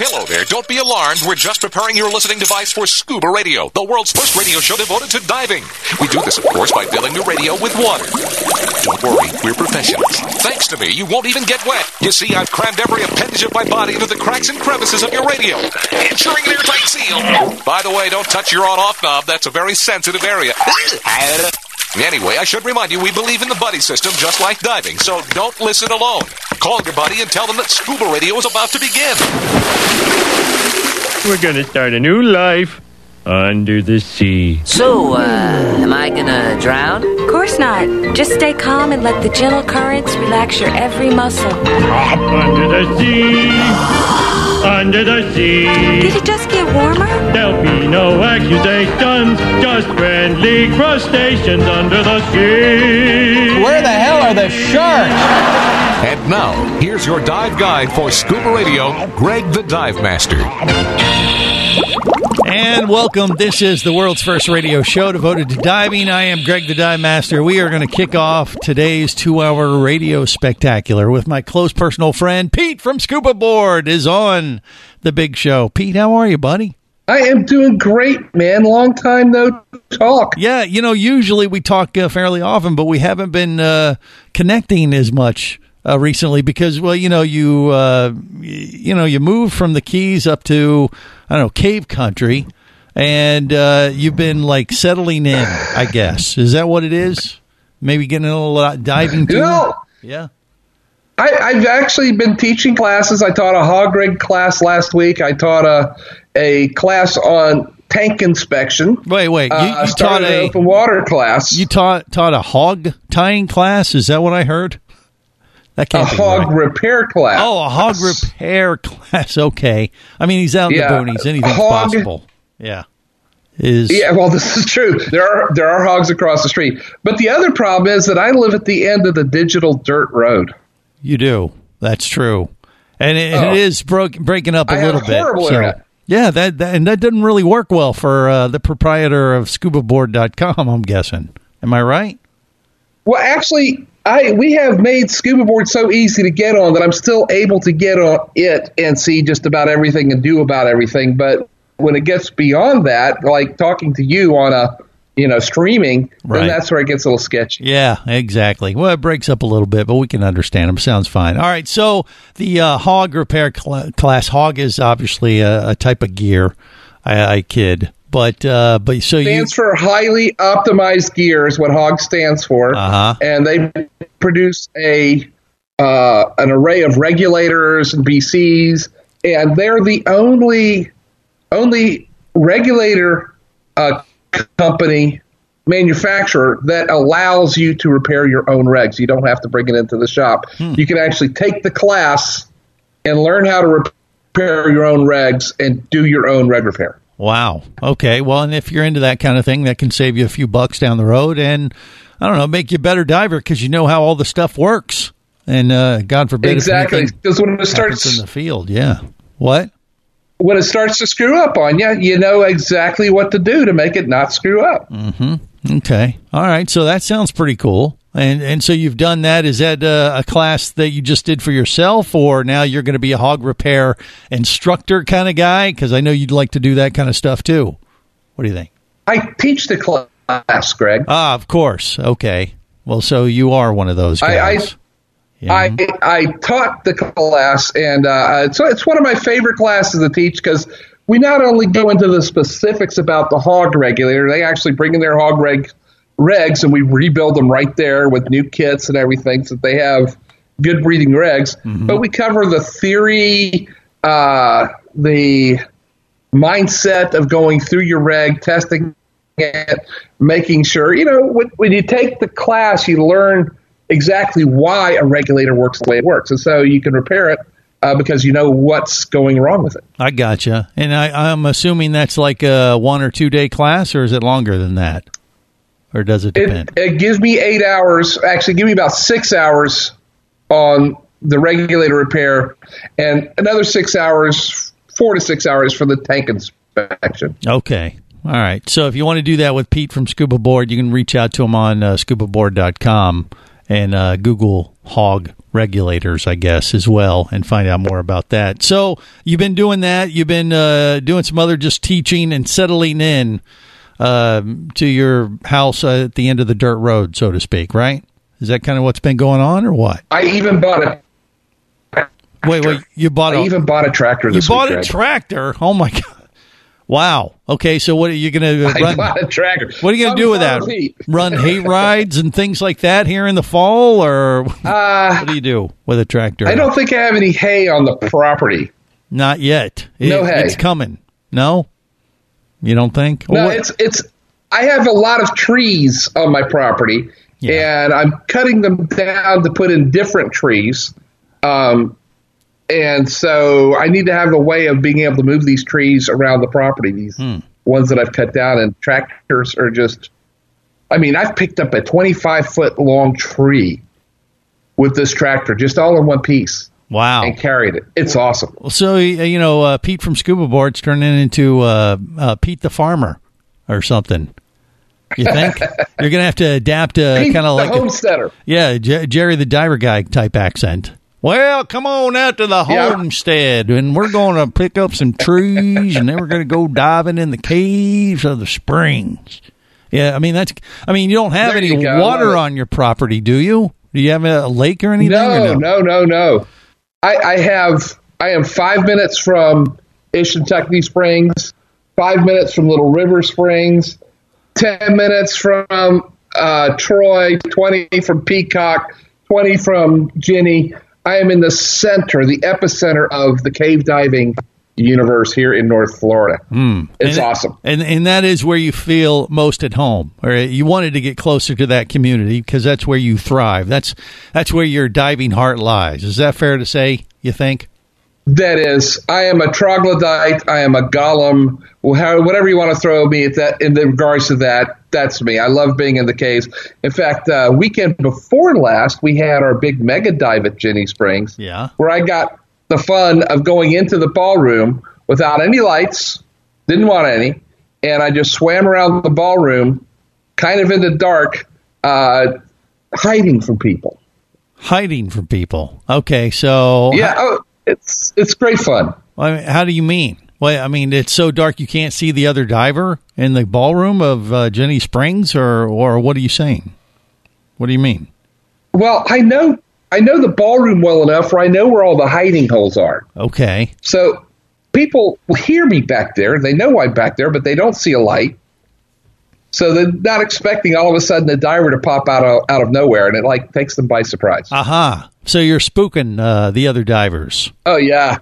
Hello there. Don't be alarmed. We're just preparing your listening device for Scuba Radio, the world's first radio show devoted to diving. We do this, of course, by filling the radio with water. Don't worry, we're professionals. Thanks to me, you won't even get wet. You see, I've crammed every appendage of my body into the cracks and crevices of your radio, ensuring an airtight seal. By the way, don't touch your on-off knob. That's a very sensitive area. Anyway, I should remind you, we believe in the buddy system just like diving, so don't listen alone. Call your buddy and tell them that Scuba Radio is about to begin. We're going to start a new life under the sea. So, am I gonna drown? Of course not. Just stay calm and let the gentle currents relax your every muscle. Under the sea. Under the sea. Did it just get warmer? There'll be no accusations, just friendly crustaceans under the sea. Where the hell are the sharks? And now, here's your dive guide for Scuba Radio, Greg the Dive Master. And welcome. This is the world's first radio show devoted to diving. I am Greg the Dive Master. We are going to kick off today's 2-hour radio spectacular with my close personal friend, Pete from Scuba Board, is on the big show. Pete, how are you, buddy? I am doing great, man. Long time no talk. Yeah, usually we talk fairly often, but we haven't been connecting as much recently because, well, you moved from the Keys up to, I don't know, Cave Country, and you've been like settling in, I guess. Is that what it is? Maybe getting a little diving too? Yeah. I've actually been teaching classes. I taught a hog rig class last week. I taught a class on tank inspection. Wait. You taught an open water class. You taught a hog tying class? Is that what I heard? That can't be hog right. repair class. Oh, a hog repair class. Okay. I mean, he's out in the boonies. Anything's possible. Yeah. Yeah, well, this is true. There are hogs across the street. But the other problem is that I live at the end of the digital dirt road. You do. That's true. And it is breaking up a little bit. Horrible internet. Yeah, that doesn't really work well for the proprietor of scubaboard.com, I'm guessing. Am I right? Well, actually, we have made Scuba Board so easy to get on that I'm still able to get on it and see just about everything and do about everything. But when it gets beyond that, like talking to you on streaming, then that's where it gets a little sketchy. Yeah, exactly. Well, it breaks up a little bit, but we can understand them. Sounds fine. All right, so the hog repair class, hog is obviously a type of gear. I kid. But so stands for highly optimized gear is what HOG stands for, and they produce an array of regulators and BCs, and they're the only regulator company manufacturer that allows you to repair your own regs. You don't have to bring it into the shop. You can actually take the class and learn how to repair your own regs and do your own reg repair. Wow. Okay. Well, and if you're into that kind of thing, that can save you a few bucks down the road and, I don't know, make you a better diver because you know how all the stuff works. And God forbid. Exactly. Because when it starts in the field. Yeah. What? When it starts to screw up on you, you know exactly what to do to make it not screw up. Mm-hmm. Okay. All right. So that sounds pretty cool. And so you've done that. Is that a class that you just did for yourself, or now you're going to be a hog repair instructor kind of guy? Because I know you'd like to do that kind of stuff too. What do you think? I teach the class, Greg. Ah, of course. Okay. Well, so you are one of those guys. I taught the class, and so it's one of my favorite classes to teach because we not only go into the specifics about the hog regulator, they actually bring in their hog regs, and we rebuild them right there with new kits and everything so that they have good breathing regs. Mm-hmm. But we cover the theory, the mindset of going through your reg, testing it, making sure, when you take the class, you learn exactly why a regulator works the way it works. And so you can repair it because you know what's going wrong with it. I gotcha. And I'm assuming that's like a 1 or 2 day class, or is it longer than that? Or does it depend? It gives me 8 hours. Actually, give me about 6 hours on the regulator repair and another 6 hours, 4 to 6 hours for the tank inspection. Okay. All right. So if you want to do that with Pete from Scuba Board, you can reach out to him on scubaboard.com and Google hog regulators, I guess, as well, and find out more about that. So you've been doing that. You've been doing some other just teaching and settling in to your house at the end of the dirt road, so to speak, right? Is that kind of what's been going on, or what? I even bought a Wait, you bought I even bought a tractor this week. You bought a Greg. tractor? Oh, my God. Wow. Okay, so what are you going to run? I bought a tractor. What are you going to do with that? Run hay rides and things like that here in the fall, or what do you do with a tractor? I don't think I have any hay on the property. Not yet. No hay. It's coming. No? You don't think? No, it's. I have a lot of trees on my property, and I'm cutting them down to put in different trees. And so I need to have a way of being able to move these trees around the property, these ones that I've cut down, and tractors are just, I mean, I've picked up a 25-foot long tree with this tractor, just all in one piece. Wow. And carried it. It's awesome. So, Pete from Scuba Board's turning into Pete the Farmer or something. You think? You're going to have to adapt kind of like the homesteader. Jerry the Diver Guy type accent. Well, come on out to the homestead, and we're going to pick up some trees, and then we're going to go diving in the caves of the springs. Yeah, I mean, you don't have any water on your property, do you? Do you have a lake or anything? No. I am 5 minutes from Ishintuckney Springs, 5 minutes from Little River Springs, 10 minutes from Troy, 20 from Peacock, 20 from Ginny. I am in the center, the epicenter of the cave diving universe here in North Florida. It's awesome. And that is where you feel most at home, or you wanted to get closer to that community because that's where you thrive. That's where your diving heart lies. Is that fair to say, you think? That is. I am a troglodyte. I am a golem. Whatever you want to throw me at that in regards to that, that's me. I love being in the caves. In fact, weekend before last, we had our big mega dive at Ginny Springs, where I got the fun of going into the ballroom without any lights, didn't want any, and I just swam around the ballroom, kind of in the dark, hiding from people. Hiding from people. Okay, so it's great fun. I mean, how do you mean? Well, I mean, it's so dark you can't see the other diver in the ballroom of Ginny Springs, or what are you saying? What do you mean? Well, I know the ballroom well enough where I know where all the hiding holes are. Okay. So people hear me back there. They know I'm back there, but they don't see a light. So they're not expecting all of a sudden a diver to pop out of nowhere, and it takes them by surprise. Aha. So you're spooking the other divers. Oh, yeah.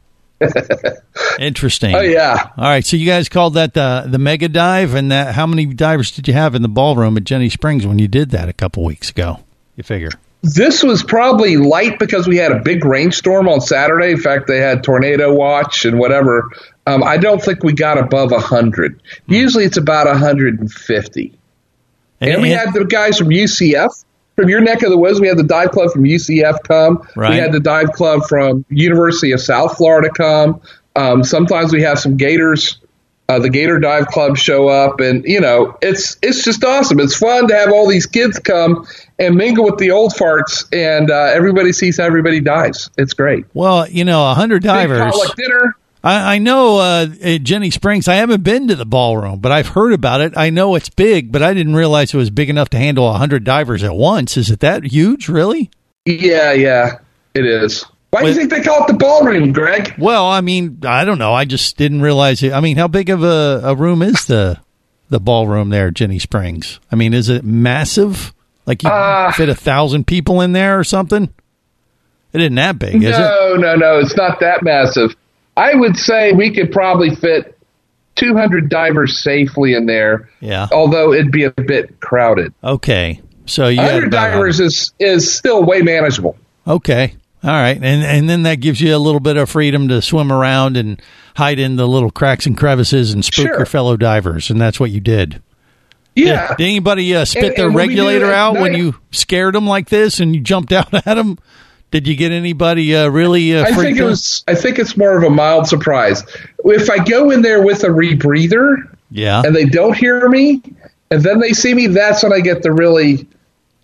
Interesting. Oh, yeah. All right. So you guys called that the mega dive, and how many divers did you have in the ballroom at Ginny Springs when you did that a couple weeks ago? You figure. This was probably light because we had a big rainstorm on Saturday. In fact, they had tornado watch and whatever. I don't think we got above 100. Usually it's about 150. And we had the guys from UCF, from your neck of the woods. We had the dive club from UCF come. Right. We had the dive club from University of South Florida come. Sometimes we have some Gators. The Gator Dive Club show up, and it's just awesome. It's fun to have all these kids come and mingle with the old farts, and everybody sees how everybody dives. It's great. Well, 100 divers. Big potluck dinner. I know at Ginny Springs. I haven't been to the ballroom, but I've heard about it. I know it's big, but I didn't realize it was big enough to handle 100 divers at once. Is it that huge, really? Yeah, it is. Why do you think they call it the ballroom, Greg? Well, I mean, I don't know. I just didn't realize it. I mean, how big of a room is the ballroom there at Ginny Springs? I mean, is it massive? Like you fit 1,000 people in there or something? It isn't that big, is it? No. It's not that massive. I would say we could probably fit 200 divers safely in there. Yeah. Although it'd be a bit crowded. Okay. So 100 divers is still way manageable. Okay. All right, and then that gives you a little bit of freedom to swim around and hide in the little cracks and crevices and spook your fellow divers, and that's what you did. Yeah. Did anybody spit their regulator out when you scared them like this and you jumped out at them? Did you get anybody really freaked out? I think it's more of a mild surprise. If I go in there with a rebreather, and they don't hear me, and then they see me, that's when I get the really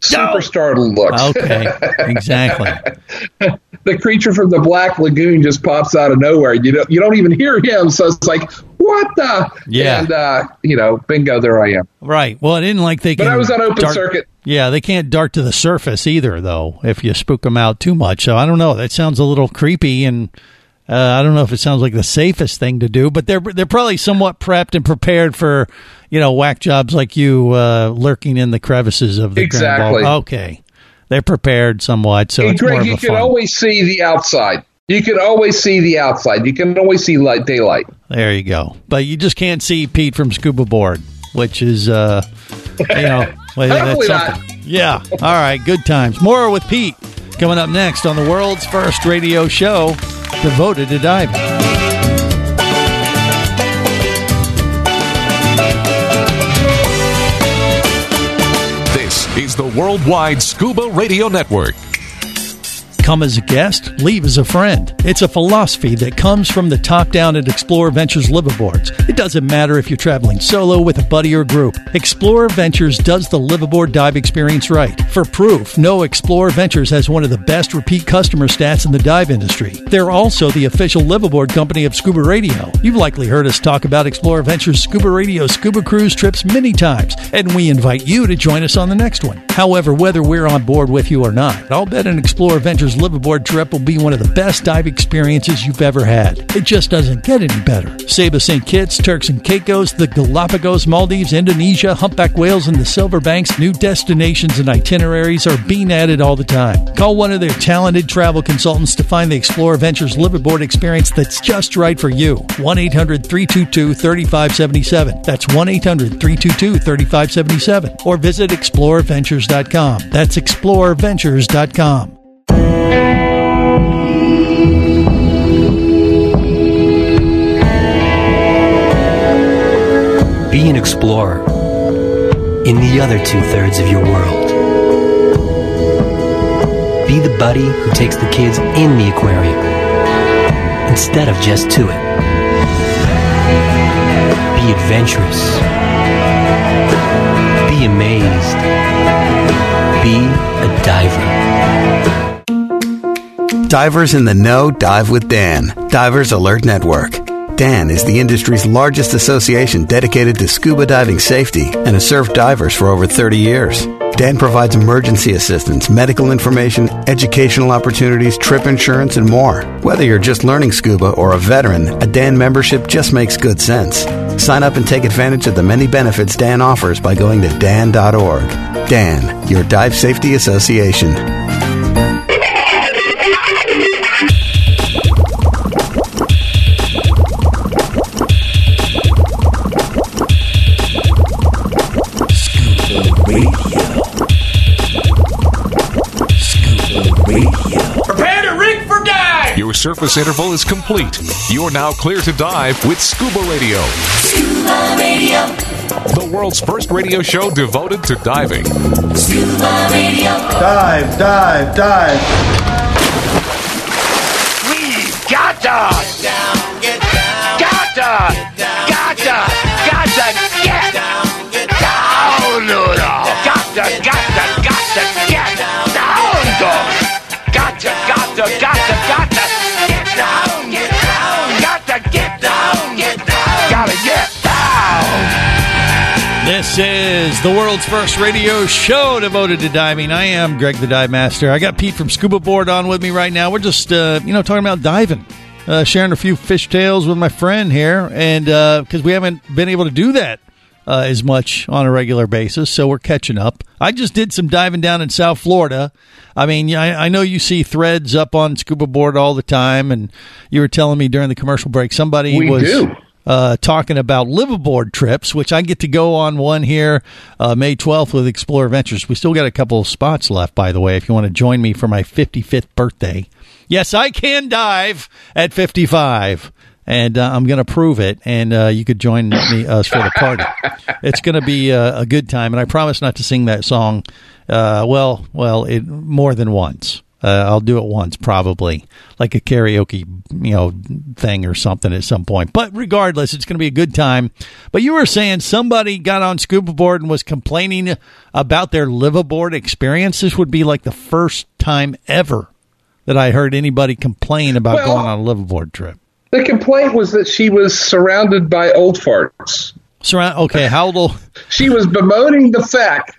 superstar looks. Okay, exactly. The creature from the Black Lagoon just pops out of nowhere. You don't even hear him, so it's like, what the? Yeah. And, bingo, there I am. Right. Well, I didn't like they can. But I was on open circuit. Yeah, they can't dart to the surface either, though, if you spook them out too much. So I don't know. That sounds a little creepy, and I don't know if it sounds like the safest thing to do. But they're probably somewhat prepped and prepared for, whack jobs like you lurking in the crevices of the exactly. Grand Ball. Okay, they're prepared somewhat. So it's Greg, more of you a can fun. always see the outside. You can always see the outside. You can always see daylight. There you go. But you just can't see Pete from Scuba Board, which is, Hopefully not. Yeah. All right. Good times. More with Pete coming up next on the world's first radio show devoted to diving. This is the Worldwide Scuba Radio Network. Come as a guest, leave as a friend. It's a philosophy that comes from the top down at Explorer Ventures liveaboards. It doesn't matter if you're traveling solo, with a buddy, or group. Explorer Ventures does the liveaboard dive experience right. For proof, know Explorer Ventures has one of the best repeat customer stats in the dive industry. They're also the official liveaboard company of Scuba Radio. You've likely heard us talk about Explorer Ventures Scuba Radio scuba cruise trips many times, and we invite you to join us on the next one. However, whether we're on board with you or not, I'll bet an Explorer Ventures liveaboard trip will be one of the best dive experiences you've ever had. It just doesn't get any better. Saba St. Kitts, Turks and Caicos, the Galapagos, Maldives, Indonesia, humpback whales, and the Silver Banks, new destinations and itineraries are being added all the time. Call one of their talented travel consultants to find the Explorer Ventures liveaboard experience that's just right for you. 1-800-322-3577. That's 1-800-322-3577. Or visit explorerventures.com. That's explorerventures.com. Be an explorer in the other 2/3 of your world. Be the buddy who takes the kids in the aquarium instead of just to it. Be adventurous. Be amazed. Be a diver. Divers in the Know dive with Dan. Divers Alert Network. Dan is the industry's largest association dedicated to scuba diving safety and has served divers for over 30 years. Dan provides emergency assistance, medical information, educational opportunities, trip insurance, and more. Whether you're just learning scuba or a veteran, a Dan membership just makes good sense. Sign up and take advantage of the many benefits Dan offers by going to dan.org. Dan, your dive safety association. Your surface interval is complete. You're now clear to dive with Scuba Radio. Scuba Radio. The world's first radio show devoted to diving. Scuba Radio. Dive, dive, dive. We've got to get down, get down. Got to get down, get down. Got to get down, dog. Got to get down, gotta get down. This is the world's first radio show devoted to diving. I am Greg the Dive Master. I got Pete from Scuba Board on with me right now. We're just, talking about diving, sharing a few fish tales with my friend here, and because we haven't been able to do that as much on a regular basis, so we're catching up. I just did some diving down in South Florida. I mean, I know you see threads up on Scuba Board all the time, and you were telling me during the commercial break somebody was talking about liveaboard trips, which I get to go on one here May 12th with Explorer Ventures. We still got a couple of spots left, by the way, if you want to join me for my 55th birthday. Yes, I can dive at 55. And I'm going to prove it, and you could join us for the party. It's going to be a good time, and I promise not to sing that song, more than once. I'll do it once, probably, like a karaoke, thing or something at some point. But regardless, it's going to be a good time. But you were saying somebody got on Scuba Board and was complaining about their liveaboard experience. This would be like the first time ever that I heard anybody complain about going on a liveaboard trip. The complaint was that she was surrounded by old farts. Okay, how old? She was bemoaning the fact.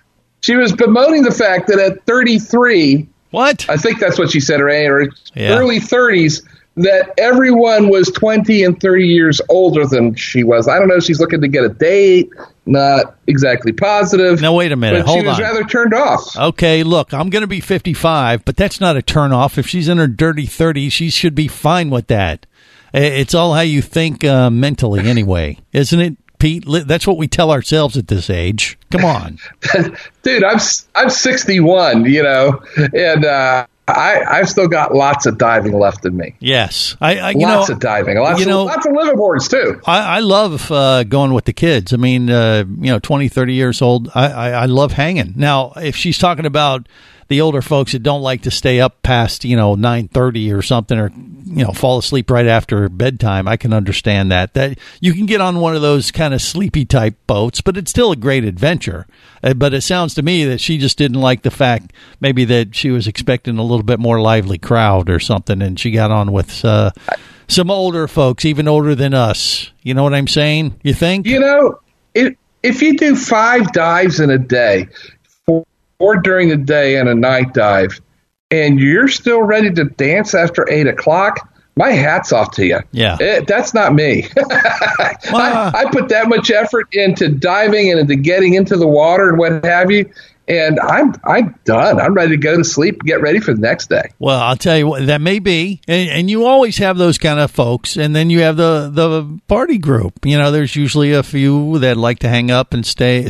That at 33, what? I think that's what she said, or early 30s, that everyone was 20 and 30 years older than she was. I don't know if she's looking to get a date, not exactly positive. Now, wait a minute. But Hold she was on. rather turned off. Okay, look, I'm going to be 55, but that's not a turn off. If she's in her dirty 30s, she should be fine with that. It's all how you think mentally anyway, isn't it, Pete? That's what we tell ourselves at this age. Come on. Dude, I'm 61, and I've still got lots of diving left in me. Yes. Lots of diving. Lots of liveaboards, too. I love going with the kids. I mean, 20, 30 years old, I love hanging. Now, if she's talking about the older folks that don't like to stay up past, 9:30 or something, or, fall asleep right after bedtime, I can understand that. That you can get on one of those kind of sleepy type boats, but it's still a great adventure. But it sounds to me that she just didn't like the fact maybe that she was expecting a little bit more lively crowd or something, and she got on with some older folks, even older than us. You know what I'm saying? You think? If you do 5 dives in a day, or during the day and a night dive, and you're still ready to dance after 8 o'clock, my hat's off to you. Yeah. That's not me. I put that much effort into diving and into getting into the water and what have you, and I'm done. I'm ready to go to sleep and get ready for the next day. Well, I'll tell you what, that may be, and you always have those kind of folks, and then you have the party group. There's usually a few that like to hang out and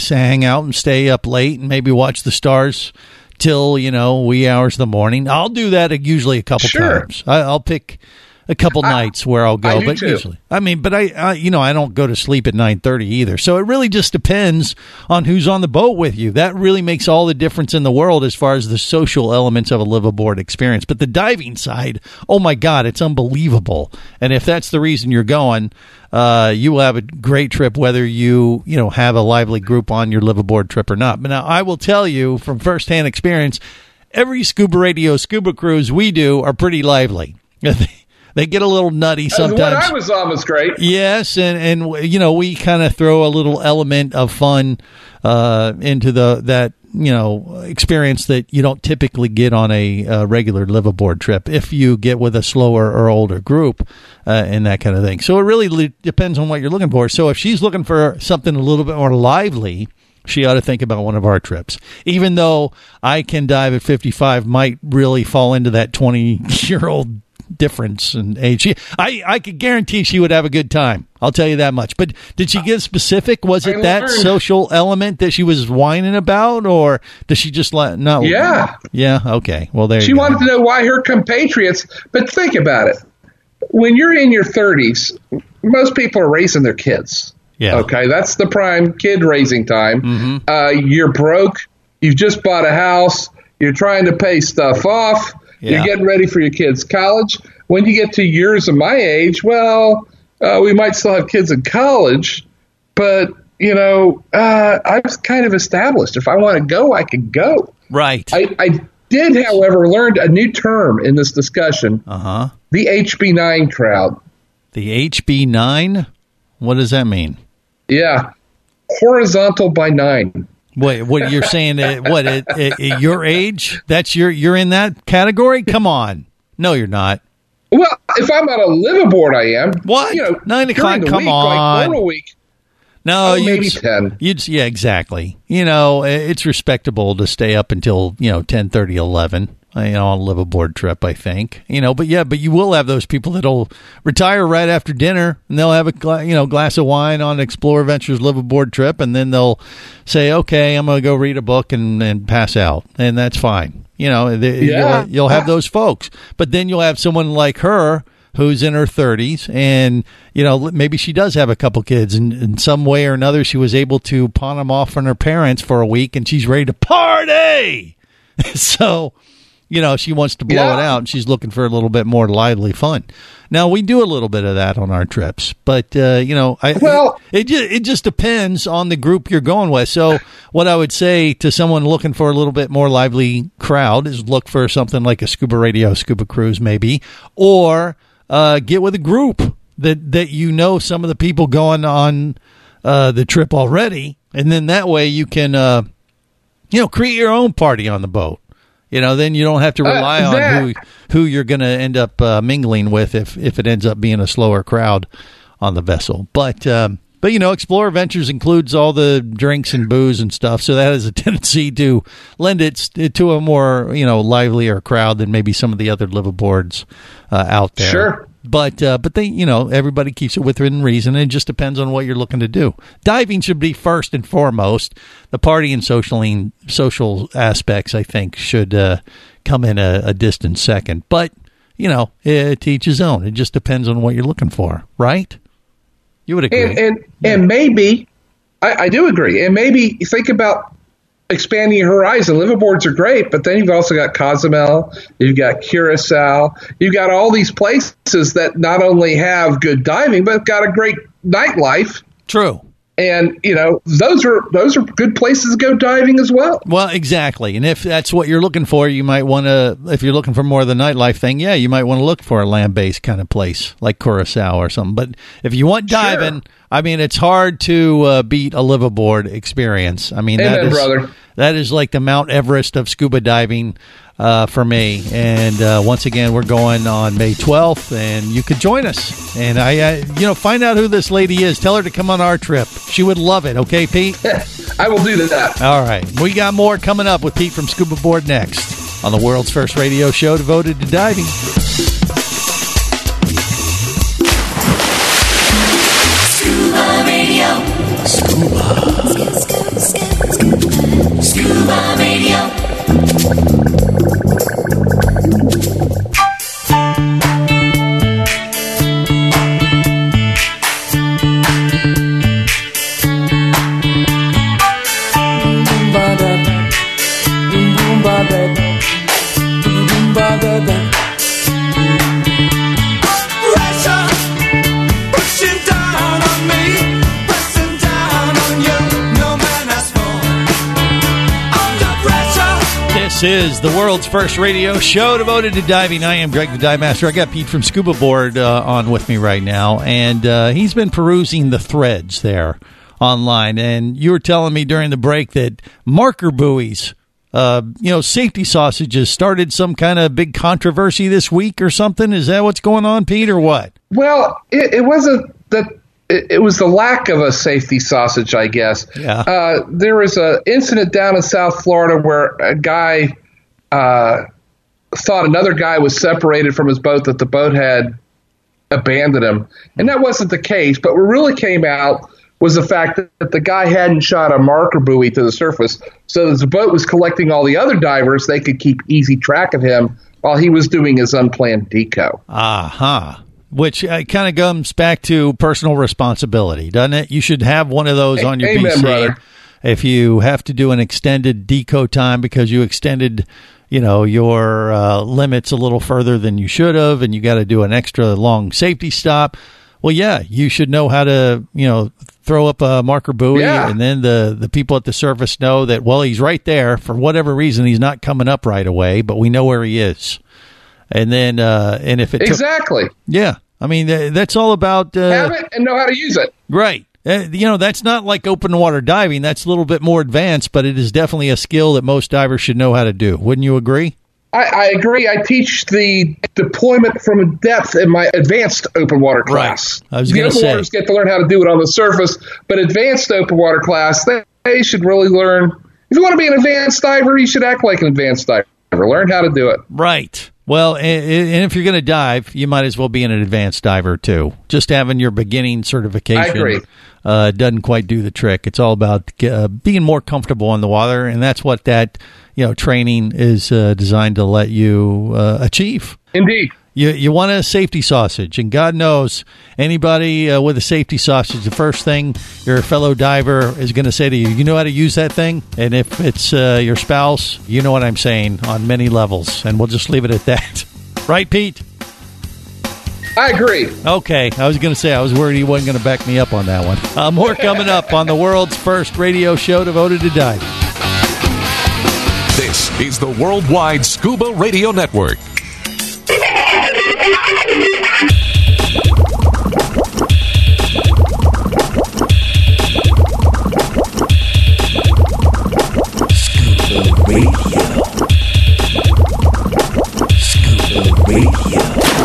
stay up late and maybe watch the stars till, wee hours of the morning. I'll do that usually a couple times. I'll pick a couple nights where I'll go, but too. Usually, but I don't go to sleep at 9:30 either. So it really just depends on who's on the boat with you. That really makes all the difference in the world as far as the social elements of a liveaboard experience. But the diving side, oh my God, it's unbelievable. And if that's the reason you're going, you will have a great trip, whether you have a lively group on your liveaboard trip or not. But now I will tell you from firsthand experience, every Scuba Radio scuba cruise we do are pretty lively. They get a little nutty sometimes. What I was on was great. Yes, and we kind of throw a little element of fun into that experience that you don't typically get on a regular liveaboard trip if you get with a slower or older group and that kind of thing. So it really depends on what you're looking for. So if she's looking for something a little bit more lively, she ought to think about one of our trips. Even though I can dive at 55, might really fall into that 20-year-old difference in age. I could guarantee she would have a good time. I'll tell you that much. But did she get specific? Was it that social element that she was whining about, or does she just not? Yeah. Yeah. Okay. Well, there. She wanted to know why her compatriots. But think about it. When you're in your 30s, most people are raising their kids. Yeah. Okay. That's the prime kid raising time. Mm-hmm. You're broke. You've just bought a house. You're trying to pay stuff off. Yeah. You're getting ready for your kids' college. When you get to years of my age, we might still have kids in college, but, I was kind of established. If I want to go, I can go. Right. I did, however, learn a new term in this discussion. Uh-huh. The HB9 crowd. The HB9? What does that mean? Yeah. Horizontal by 9. Wait, what you're saying? At your age? That's you're in that category? Come on, no, you're not. Well, if I'm on a liveaboard, I am. What? 9 o'clock? Come week, on. Like, a week. No, maybe 10. Yeah, exactly. It's respectable to stay up until 10:30, 11. On a liveaboard trip, I think. But you will have those people that'll retire right after dinner, and they'll have a glass of wine on Explore Ventures liveaboard trip, and then they'll say, "Okay, I'm going to go read a book and pass out," and that's fine. You'll have those folks, but then you'll have someone like her who's in her 30s, and maybe she does have a couple kids, and in some way or another, she was able to pawn them off on her parents for a week, and she's ready to party. So. she wants to blow it out, and she's looking for a little bit more lively fun. Now, we do a little bit of that on our trips, but, it just depends on the group you're going with. So what I would say to someone looking for a little bit more lively crowd is look for something like a Scuba Radio, Scuba Cruise maybe, or get with a group that some of the people going on the trip already, and then that way you can, create your own party on the boat. Then you don't have to rely on who you're going to end up mingling with if it ends up being a slower crowd on the vessel. But Explorer Ventures includes all the drinks and booze and stuff, so that has a tendency to lend it to a more livelier crowd than maybe some of the other liveaboards out there. Sure. But they, everybody keeps it within reason. It just depends on what you're looking to do. Diving should be first and foremost. The party and social aspects, I think, should come in a distant second. But, to each his own. It just depends on what you're looking for, right? You would agree. And maybe, I do agree. And maybe think about expanding your horizon. Liveaboards are great, but then you've also got Cozumel, you've got Curacao, you've got all these places that not only have good diving, but got a great nightlife. True. And, those are good places to go diving as well. Well, exactly. And if that's what you're looking for, you might want to, if you're looking for more of the nightlife thing, you might want to look for a land-based kind of place like Curacao or something. But if you want diving, sure. It's hard to beat a liveaboard experience. That is like the Mount Everest of scuba diving for me. And once again, we're going on May 12th, and you could join us. And find out who this lady is. Tell her to come on our trip. She would love it. Okay, Pete? I will do that. All right. We got more coming up with Pete from Scuba Board next on the world's first radio show devoted to diving. Scuba Radio. Scuba Radio. This is the world's first radio show devoted to diving. I am Greg the Dive Master. I got Pete from Scuba Board on with me right now, and he's been perusing the threads there online. And you were telling me during the break that marker buoys, safety sausages, started some kind of big controversy this week or something. Is that what's going on, Pete, or what? Well, it wasn't that. It was the lack of a safety sausage, I guess. Yeah. There was an incident down in South Florida where a guy thought another guy was separated from his boat, that the boat had abandoned him. And that wasn't the case. But what really came out was the fact that the guy hadn't shot a marker buoy to the surface. So as the boat was collecting all the other divers, they could keep easy track of him while he was doing his unplanned deco. Uh-huh. Which kind of comes back to personal responsibility, doesn't it? You should have one of those on your Amen, PC. Brother. If you have to do an extended deco time because you extended, your limits a little further than you should have, and you got to do an extra long safety stop. Well, yeah, you should know how to, throw up a marker buoy, and then the people at the surface know that, well, he's right there. For whatever reason, he's not coming up right away, but we know where he is. And then, and if it exactly, that's all about have it and know how to use it. Right. That's not like open water diving. That's a little bit more advanced, but it is definitely a skill that most divers should know how to do. Wouldn't you agree? I agree. I teach the deployment from depth in my advanced open water class. Right. I was going to say, the open waters get to learn how to do it on the surface, but advanced open water class, they should really learn. If you want to be an advanced diver, you should act like an advanced diver. Learn how to do it. Right. Well, and if you're going to dive, you might as well be an advanced diver, too. Just having your beginning certification I agree. Doesn't quite do the trick. It's all about being more comfortable in the water, and that's what that training is designed to let you achieve. Indeed. You want a safety sausage, and God knows anybody with a safety sausage, the first thing your fellow diver is going to say to you, you know how to use that thing? And if it's your spouse, you know what I'm saying on many levels, and we'll just leave it at that. Right, Pete? I agree. Okay, I was going to say, I was worried he wasn't going to back me up on that one. More coming up on the world's first radio show devoted to diving. This is the Worldwide Scuba Radio Network. Scuba Radio. Scuba Radio.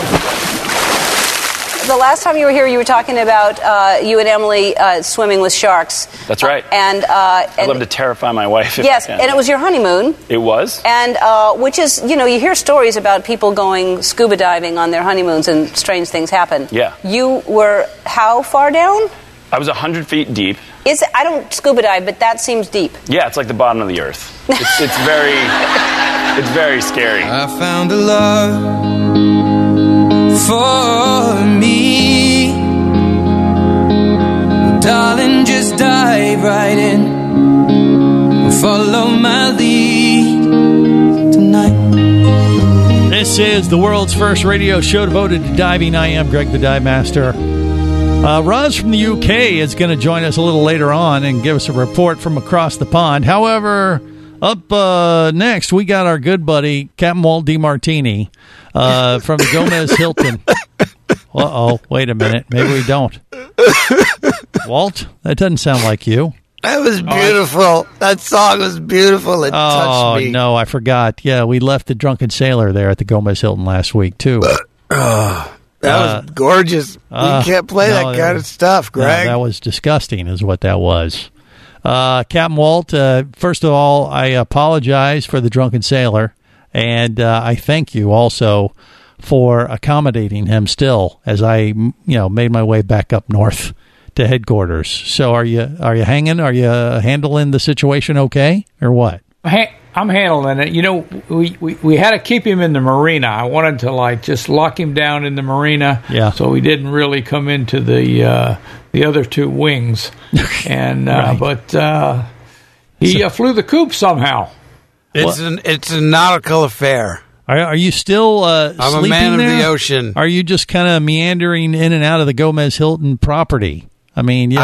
The last time you were here, you were talking about you and Emily swimming with sharks. That's right. And I'd love to terrify my wife. Yes, and it was your honeymoon. It was. And which is, you hear stories about people going scuba diving on their honeymoons and strange things happen. Yeah. You were how far down? I was 100 feet deep. I don't scuba dive, but that seems deep. Yeah, it's like the bottom of the earth. It's very scary. I found a love for me. Darling, just dive right in. Follow my lead tonight. This is the world's first radio show devoted to diving. I am Greg the Dive Master. Roz from the UK is going to join us a little later on and give us a report from across the pond. However, up next, we got our good buddy, Captain Walt DiMartini from the Gomez Hilton. Uh-oh, wait a minute. Maybe we don't. Walt, that doesn't sound like you. That was beautiful. That song was beautiful. It touched me. Oh, no, I forgot. Yeah, we left the Drunken Sailor there at the Gomez Hilton last week, too. That was gorgeous. We can't play that kind of stuff, Greg. No, that was disgusting is what that was. Captain Walt, first of all, I apologize for the Drunken Sailor, and I thank you also for accommodating him still as I made my way back up north to headquarters. So are you hanging? Are you handling the situation okay, or what? I'm handling it. We had to keep him in the marina. I wanted to just lock him down in the marina, so he didn't really come into the other two wings. And right. But he flew the coop somehow. It's a nautical affair. Are you still I'm sleeping a man there? of the ocean. Are you just kind of meandering in and out of the Gomez Hilton property? I mean,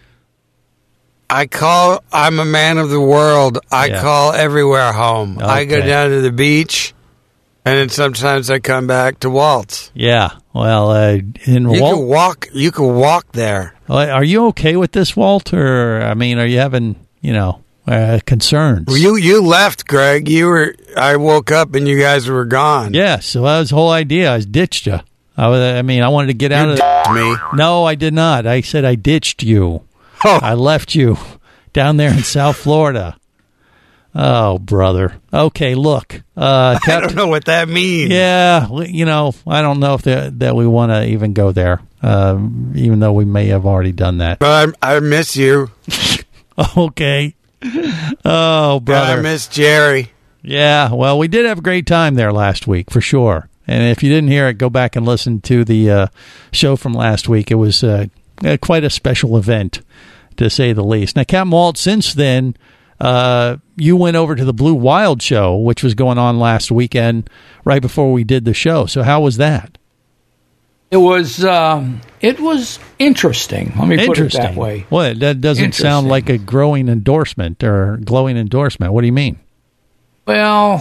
I'm a man of the world. I call everywhere home. Okay. I go down to the beach, and then sometimes I come back to Walt's. Yeah. Well, you can walk there. Are you okay with this, Walt? Or are you having concerns? Well, you left, Greg. I woke up and you guys were gone. Yeah. So that was the whole idea. I ditched you. I wanted to get out of me. No, I did not. I said I ditched you. Oh. I left you down there in South Florida. Oh, brother. Okay, look. I don't know what that means. Yeah, I don't know if that we want to even go there, even though we may have already done that. But I miss you. Okay. Oh, brother. I miss Jerry. Yeah, well, we did have a great time there last week, for sure. And if you didn't hear it, go back and listen to the show from last week. It was quite a special event, to say the least. Now, Captain Walt, since then, you went over to the Blue Wild show, which was going on last weekend, right before we did the show. So how was that? It was interesting. Let me put it that way. What? That doesn't sound like a growing endorsement or glowing endorsement. What do you mean? Well,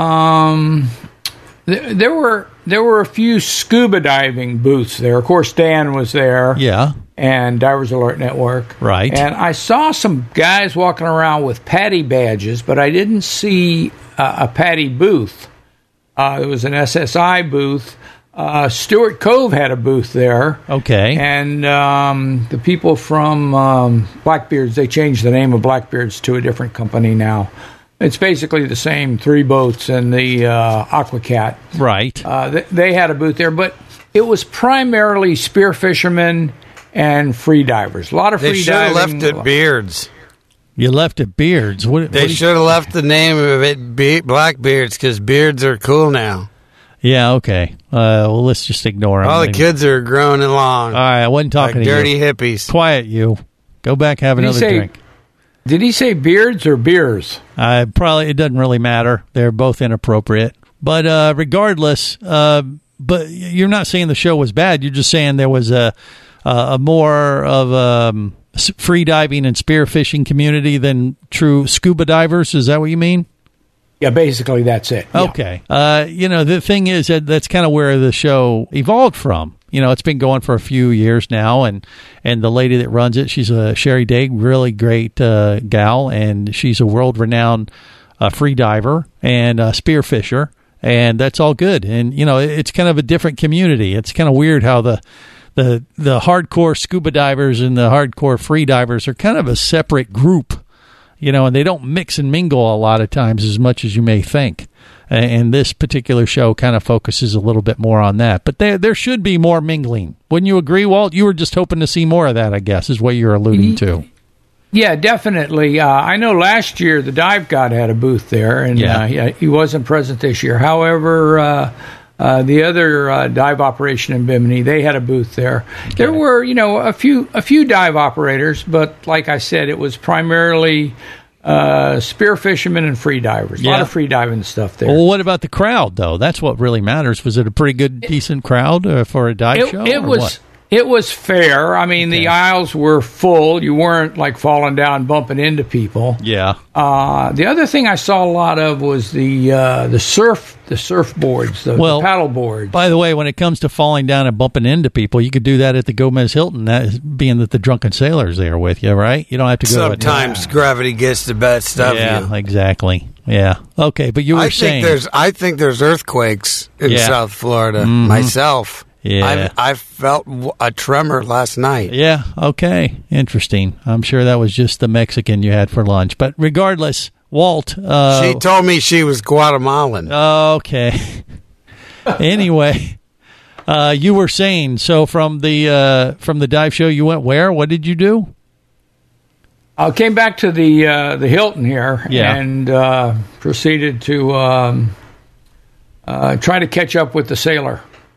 there were a few scuba diving booths there. Of course, Dan was there. Yeah. And Divers Alert Network. Right. And I saw some guys walking around with PADI badges, but I didn't see a PADI booth. There was an SSI booth. Stewart Cove had a booth there. Okay. And the people from Blackbeards, they changed the name of Blackbeards to a different company now. It's basically the same three boats and the Aquacat. Right. They had a booth there, but it was primarily spear fishermen and free divers. A lot of free diving. They should have left it Beards. You left it Beards. They should have left the name of it Blackbeards, because beards are cool now. Yeah, okay. Well, let's just ignore them. All the kids are grown and long. All right, I wasn't talking like to dirty you. hippies. Quiet, you. Go back, have another drink. Did he say beards or beers? Probably, it doesn't really matter. They're both inappropriate. But regardless, but you're not saying the show was bad. You're just saying there was a more of free diving and spearfishing community than true scuba divers. Is that what you mean? Yeah, basically that's it. Yeah. Okay. The thing is that's kind of where the show evolved from. It's been going for a few years now, and the lady that runs it, she's a Sherry Daig, really great gal, and she's a world-renowned free diver and spearfisher, and that's all good. And, it's kind of a different community. It's kind of weird how the hardcore scuba divers and the hardcore free divers are kind of a separate group. And they don't mix and mingle a lot of times as much as you may think. And this particular show kind of focuses a little bit more on that. But there should be more mingling. Wouldn't you agree, Walt? You were just hoping to see more of that, I guess, is what you're alluding to. Yeah, definitely. I know last year the Dive God had a booth there, and he wasn't present this year. However, the other dive operation in Bimini, they had a booth there. Okay. There were, a few dive operators, but like I said, it was primarily spear fishermen and free divers. A lot of free diving stuff there. Well, what about the crowd, though? That's what really matters. Was it a pretty good, decent crowd for a dive show? It was fair. I mean, the aisles were full. You weren't like falling down, bumping into people. Yeah. The other thing I saw a lot of was the surfboards, the paddle boards. By the way, when it comes to falling down and bumping into people, you could do that at the Gomez Hilton. That is, being that the Drunken Sailor's there with you, right? You don't have to go. Sometimes gravity gets the best of you. Yeah, exactly. Yeah. Okay, but you were saying I think there's earthquakes in South Florida. Myself. Yeah, I felt a tremor last night. Yeah, okay. Interesting. I'm sure that was just the Mexican you had for lunch. But regardless, Walt... she told me she was Guatemalan. Okay. Anyway, you were saying, so from the dive show, you went where? What did you do? I came back to the Hilton here and proceeded to try to catch up with the Sailor.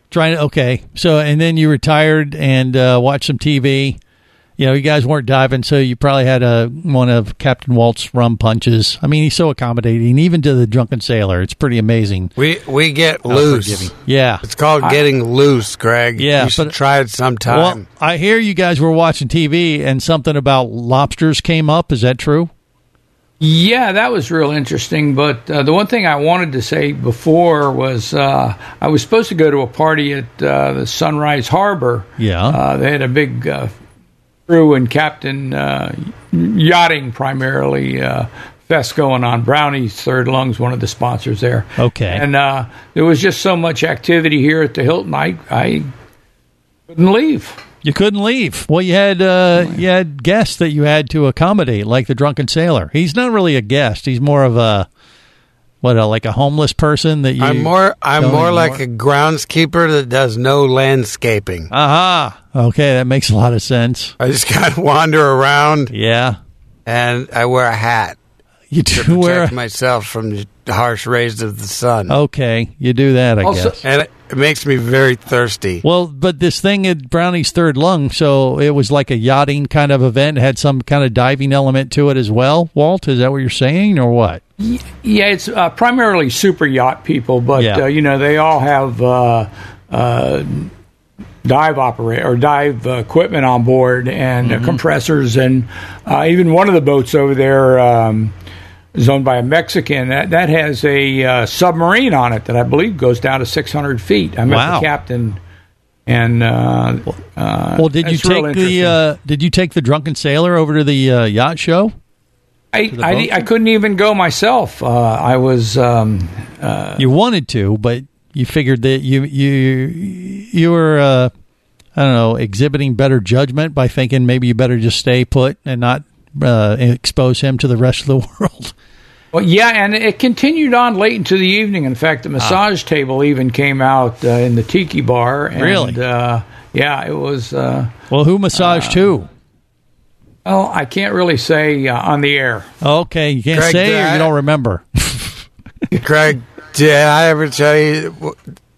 So, and then you retired and watched some TV. You guys weren't diving, so you probably had one of Captain Walt's rum punches. I mean, he's so accommodating, even to the Drunken Sailor. It's pretty amazing. We get loose. Yeah. It's called getting loose, Greg. Yeah. You should try it sometime. Well, I hear you guys were watching TV and something about lobsters came up. Is that true? Yeah, that was real interesting. But the one thing I wanted to say before was I was supposed to go to a party at the Sunrise Harbor. Yeah. They had a big crew and captain yachting primarily fest going on. Brownie's Third Lungs, one of the sponsors there. Okay. And there was just so much activity here at the Hilton, I couldn't leave. You couldn't leave. Well, you had guests that you had to accommodate, like the Drunken Sailor. He's not really a guest. He's more of like a homeless person that you. I'm more like a groundskeeper that does no landscaping. Aha. Okay, that makes a lot of sense. I just kind of wander around. Yeah. And I wear a hat. You do protect myself from the harsh rays of the sun. Okay, you do that, I guess. And it makes me very thirsty. Well, but this thing at Brownie's Third Lung, so it was like a yachting kind of event, had some kind of diving element to it as well. Walt, is that what you're saying, or what? Yeah, it's primarily super yacht people, but they all have dive equipment on board and compressors, and even one of the boats over there is owned by a Mexican that has a submarine on it that I believe goes down to 600 feet. I met the captain, and well, did you take the Drunken Sailor over to the yacht show? I couldn't even go myself. I was you wanted to, but you figured that you were I don't know, exhibiting better judgment by thinking maybe you better just stay put and not expose him to the rest of the world. Well, yeah, and it continued on late into the evening. In fact, the massage table even came out in the Tiki Bar. And, really? Yeah, it was... well, who massaged who? Well, I can't really say on the air. Okay, you can't say or you don't remember? Craig, did I ever tell you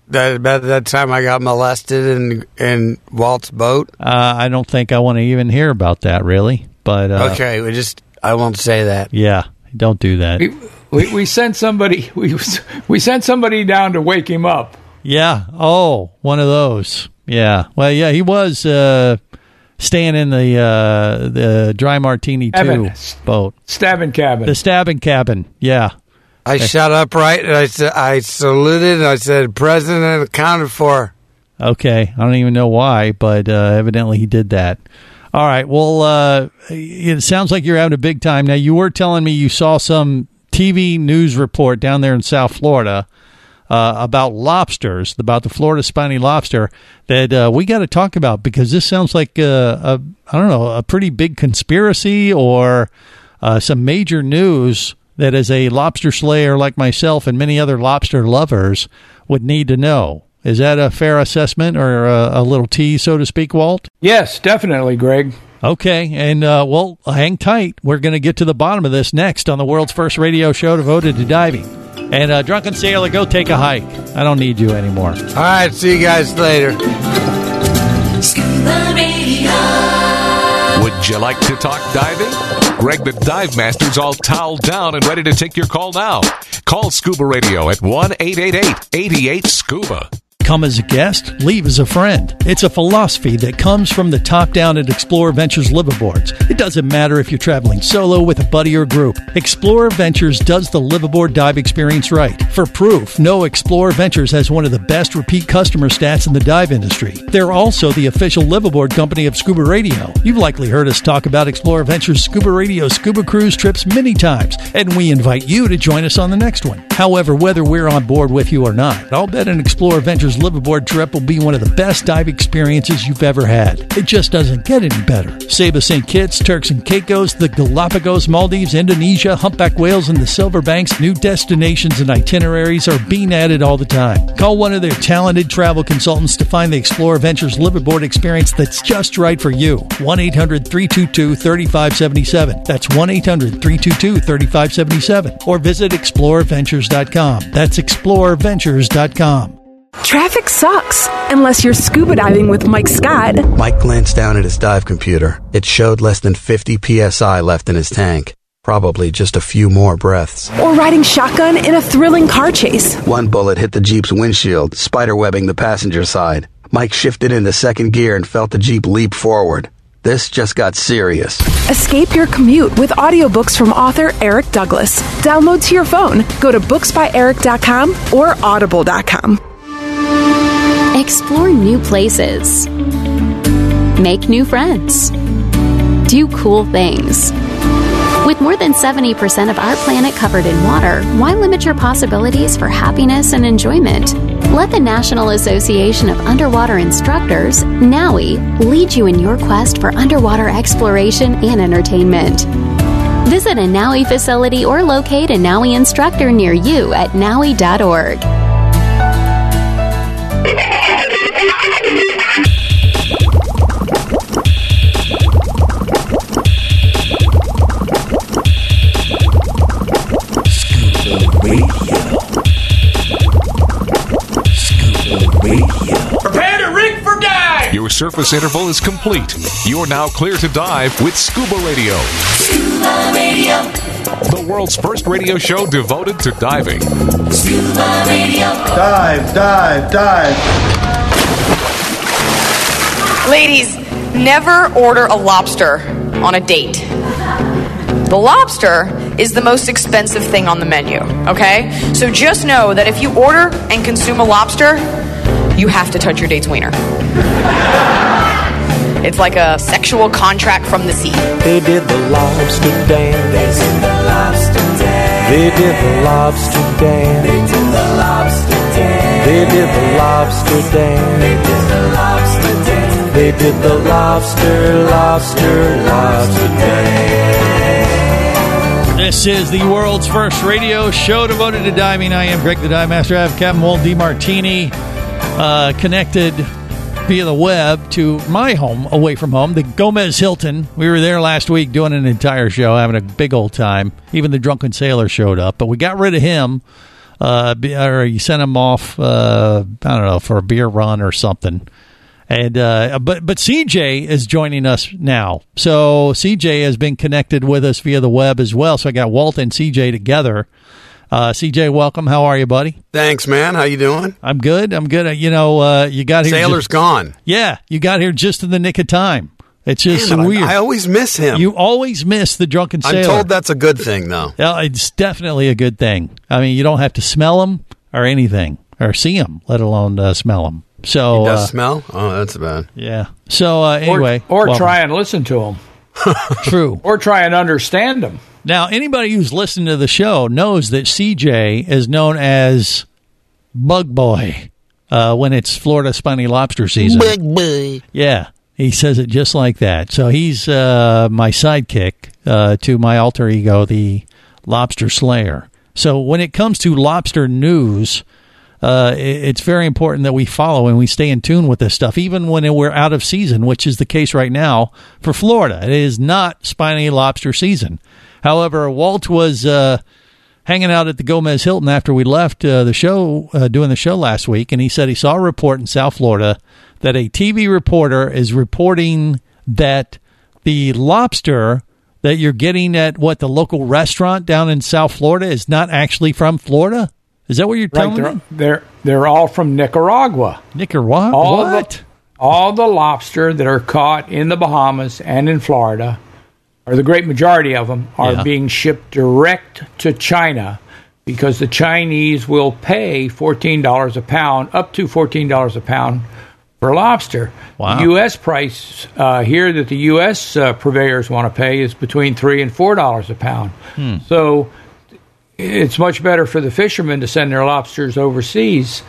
about that time I got molested in Walt's boat? I don't think I want to even hear about that, really. But okay, I won't say that. Yeah, don't do that. We sent somebody. We sent somebody down to wake him up. Yeah. Oh, one of those. Yeah. Well, yeah, he was staying in the Dry Martini 2 boat. Stabbing cabin. The stabbing cabin. Yeah. I shot upright and I saluted and I said, "President accounted for." Okay. I don't even know why, but evidently he did that. All right. Well, it sounds like you're having a big time. Now, you were telling me you saw some TV news report down there in South Florida about lobsters, about the Florida spiny lobster that we got to talk about, because this sounds like I don't know, a pretty big conspiracy or some major news that as a lobster slayer like myself and many other lobster lovers would need to know. Is that a fair assessment or a little tease, so to speak, Walt? Yes, definitely, Greg. Okay, and well, hang tight. We're going to get to the bottom of this next on the world's first radio show devoted to diving. And Drunken Sailor, go take a hike. I don't need you anymore. All right, see you guys later. Scuba Radio. Would you like to talk diving? Greg the Dive Master's all toweled down and ready to take your call now. Call Scuba Radio at 1-888-88-SCUBA. Come as a guest, leave as a friend. It's a philosophy that comes from the top down at Explorer Ventures liveaboards. It doesn't matter if you're traveling solo, with a buddy, or group. Explorer Ventures does the liveaboard dive experience right. For proof, know Explorer Ventures has one of the best repeat customer stats in the dive industry. They're also the official liveaboard company of Scuba Radio. You've likely heard us talk about Explorer Ventures Scuba Radio scuba cruise trips many times, and we invite you to join us on the next one. However, whether we're on board with you or not, I'll bet an Explorer Ventures liveaboard trip will be one of the best dive experiences you've ever had. It just doesn't get any better. Saba St. Kitts, Turks and Caicos, the Galapagos, Maldives, Indonesia, humpback whales, and the Silver Banks, new destinations and itineraries are being added all the time. Call one of their talented travel consultants to find the Explorer Ventures liveaboard experience that's just right for you. 1-800-322-3577. That's 1-800-322-3577. Or visit explorerventures.com. That's explorerventures.com. Traffic sucks, unless you're scuba diving with Mike Scott. Mike glanced down at his dive computer. It showed less than 50 psi left in his tank. Probably just a few more breaths. Or riding shotgun in a thrilling car chase. One bullet hit the Jeep's windshield, spiderwebbing the passenger side. Mike shifted into second gear and felt the Jeep leap forward. This just got serious. Escape your commute with audiobooks from author Eric Douglas. Download to your phone. Go to booksbyeric.com or audible.com. Explore new places. Make new friends. Do cool things. With more than 70% of our planet covered in water, why limit your possibilities for happiness and enjoyment? Let the National Association of Underwater Instructors, NAUI, lead you in your quest for underwater exploration and entertainment. Visit a NAUI facility or locate a NAUI instructor near you at naui.org. Prepare to rig for dive! Your surface interval is complete. You're now clear to dive with Scuba Radio. Scuba Radio. The world's first radio show devoted to diving. Scuba Radio. Dive, dive, dive. Ladies, never order a lobster on a date. The lobster is the most expensive thing on the menu, okay? So just know that if you order and consume a lobster, you have to touch your date's wiener. It's like a sexual contract from the sea. They did the lobster dance. They did the lobster dance. They did the lobster dance. They did the lobster dance. They did the lobster dance. They did the lobster dance. They did the lobster dance. This is the world's first radio show devoted to diving. I am Greg the Dive Master. I have Captain Walt DiMartini connected via the web to my home, away from home, the Gomez Hilton. We were there last week doing an entire show, having a big old time. Even the Drunken Sailor showed up, but we got rid of him or you sent him off, I don't know, for a beer run or something. And but CJ is joining us now. So CJ has been connected with us via the web as well. So I got Walt and CJ together. CJ, welcome. How are you, buddy? Thanks, man. How you doing? I'm good. You know, you got here. Sailor's gone. Yeah, you got here just in the nick of time. It's just weird. I always miss him. You always miss the drunken sailor. I'm told that's a good thing, though. Yeah, it's definitely a good thing. I mean, you don't have to smell him or anything or see him, let alone smell him. So he does smell? Oh, that's bad. Yeah. So anyway, or try and listen to him. True. Or try and understand him. Now, anybody who's listened to the show knows that CJ is known as Bug Boy when it's Florida Spiny Lobster season. Bug Boy. Yeah, he says it just like that. So he's my sidekick to my alter ego, the Lobster Slayer. So when it comes to lobster news, it's very important that we follow and we stay in tune with this stuff, even when we're out of season, which is the case right now for Florida. It is not spiny lobster season. However, Walt was hanging out at the Gomez Hilton after we left the show, doing the show last week, and he said he saw a report in South Florida that a TV reporter is reporting that the lobster that you're getting at the local restaurant down in South Florida is not actually from Florida. Is that what you're telling me? They're all from Nicaragua. Nicaragua? All the lobster that are caught in the Bahamas and in Florida, or the great majority of them, are being shipped direct to China because the Chinese will pay $14 a pound, up to $14 a pound for lobster. Wow. The U.S. price here that the U.S. purveyors want to pay is between $3 and $4 a pound. So it's much better for the fishermen to send their lobsters overseas.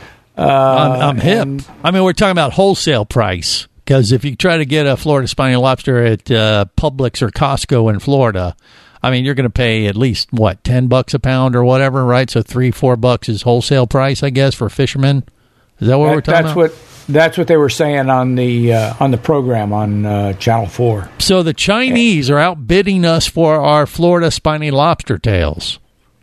I'm hip. I mean, we're talking about wholesale price, because if you try to get a Florida spiny lobster at Publix or Costco in Florida, I mean, you're going to pay at least, $10 a pound or whatever, right? So $3-4 is wholesale price, I guess, for fishermen. Is that what we're talking about? That's what they were saying on the program on Channel 4. So the Chinese are outbidding us for our Florida spiny lobster tails.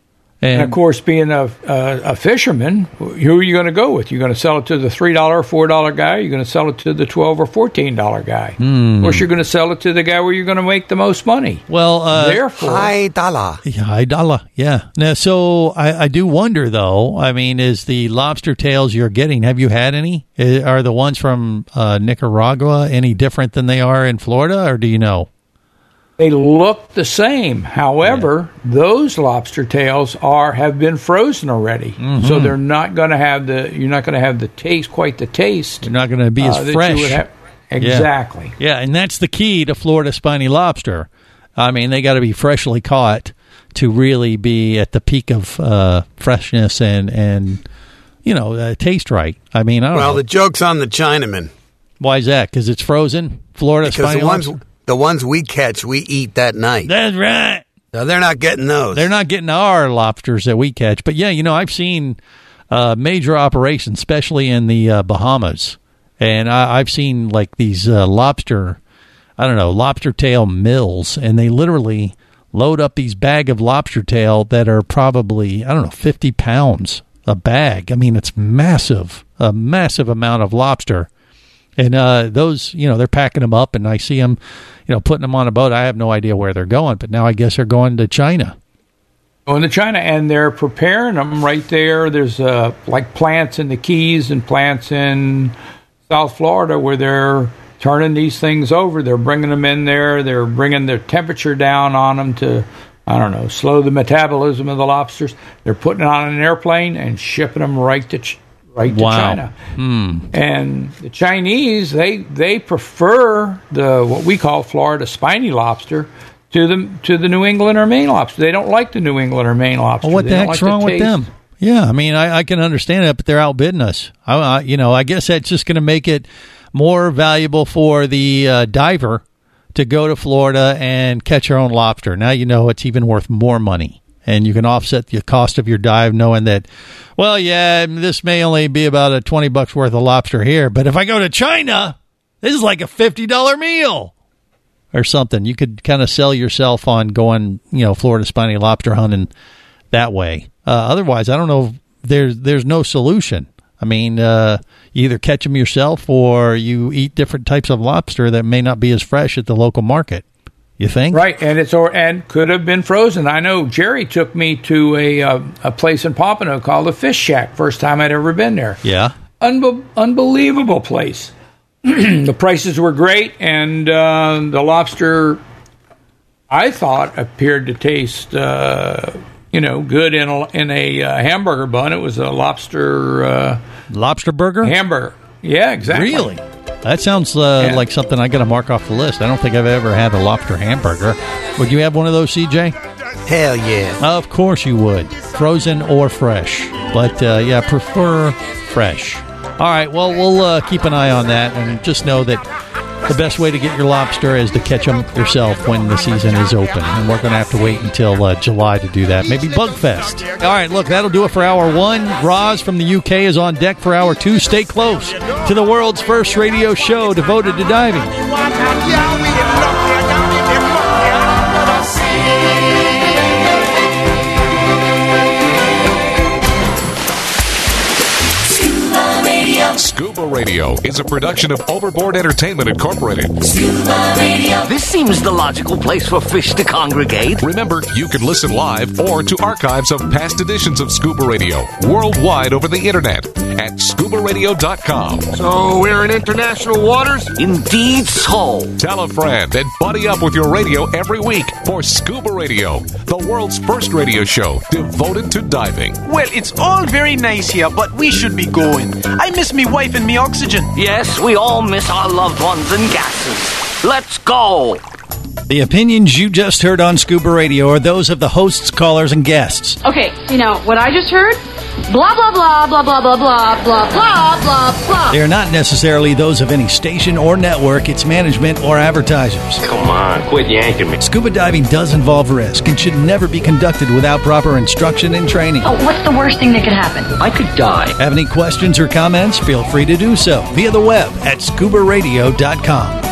And of course, being a fisherman, who are you going to go with? You're going to sell it to the $3 or $4 guy? You're going to sell it to the $12 or $14 guy? Of course, you're going to sell it to the guy where you're going to make the most money. Well, therefore, high dollar. Yeah, high dollar. Yeah. Now, so I do wonder, though. I mean, is the lobster tails you're getting? Have you had any? Are the ones from Nicaragua any different than they are in Florida, or do you know? They look the same. However, those lobster tails have been frozen already, so they're not going to have you're not going to have the taste, quite the taste. They're not going to be as fresh. Exactly. Yeah, and that's the key to Florida spiny lobster. I mean, they got to be freshly caught to really be at the peak of freshness and taste right. I mean, I don't know. Well, the joke's on the Chinaman. Why is that? Because it's frozen? Florida spiny lobster? The ones we catch, we eat that night. That's right. So they're not getting those. They're not getting our lobsters that we catch. But, yeah, I've seen major operations, especially in the Bahamas. And I've seen, these lobster tail mills. And they literally load up these bag of lobster tail that are probably, 50 pounds a bag. I mean, it's massive, a massive amount of lobster. And those, they're packing them up, and I see them, putting them on a boat. I have no idea where they're going, but now I guess they're going to China. Going to China, and they're preparing them right there. There's plants in the Keys and plants in South Florida where they're turning these things over. They're bringing them in there. They're bringing their temperature down on them to, slow the metabolism of the lobsters. They're putting it on an airplane and shipping them right to China. And the Chinese, they prefer what we call Florida spiny lobster to the New England or Maine lobster. They don't like the New England or Maine lobster. Well, what the heck's wrong with them? Yeah, I mean, I can understand that, but they're outbidding us. I guess that's just going to make it more valuable for the diver to go to Florida and catch your own lobster. Now it's even worth more money. And you can offset the cost of your dive knowing that, this may only be about a $20 worth of lobster here, but if I go to China, this is like a $50 meal or something. You could kind of sell yourself on going, Florida spiny lobster hunting that way. Otherwise, I don't know there's no solution. I mean, you either catch them yourself or you eat different types of lobster that may not be as fresh at the local market. You think? Right, and could have been frozen. I know Jerry took me to a place in Pompano called the Fish Shack. First time I'd ever been there. Yeah, unbelievable place. The prices were great, and the lobster, I thought, appeared to taste good in a hamburger bun. It was a lobster burger? Hamburger. Yeah, exactly. Really? That sounds like something I got to mark off the list. I don't think I've ever had a lobster hamburger. Would you have one of those, CJ? Hell yeah. Of course you would. Frozen or fresh. But, prefer fresh. All right, well, we'll keep an eye on that, and just know that the best way to get your lobster is to catch them yourself when the season is open. And we're going to have to wait until July to do that. Maybe Bugfest. All right, look, that'll do it for Hour 1. Roz from the UK is on deck for Hour 2. Stay close to the world's first radio show devoted to diving. Scuba Radio is a production of Overboard Entertainment Incorporated. Scuba Radio. This seems the logical place for fish to congregate. Remember, you can listen live or to archives of past editions of Scuba Radio worldwide over the internet at scubaradio.com. So we're in international waters? Indeed so. Tell a friend and buddy up with your radio every week for Scuba Radio, the world's first radio show devoted to diving. Well, it's all very nice here, but we should be going. I miss me wife and me oxygen. Yes, we all miss our loved ones and gases. Let's go. The opinions you just heard on Scuba Radio are those of the hosts, callers, and guests. Okay, what I just heard? Blah, blah, blah, blah, blah, blah, blah, blah, blah, blah, blah. They are not necessarily those of any station or network, its management, or advertisers. Come on, quit yanking me. Scuba diving does involve risk and should never be conducted without proper instruction and training. Oh, what's the worst thing that could happen? I could die. Have any questions or comments? Feel free to do so via the web at scubaradio.com.